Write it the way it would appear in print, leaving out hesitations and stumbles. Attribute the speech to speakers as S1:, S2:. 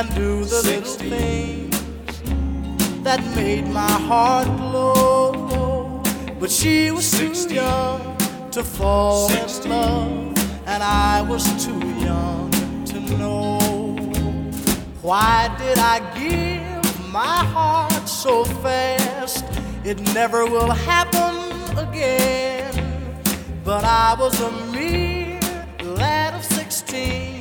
S1: and do the little things that made my heart glow. But she was too young to fall in love, and I was too young to know. Why did I give my heart so fast? It never will happen again. But I was a mere lad of 16,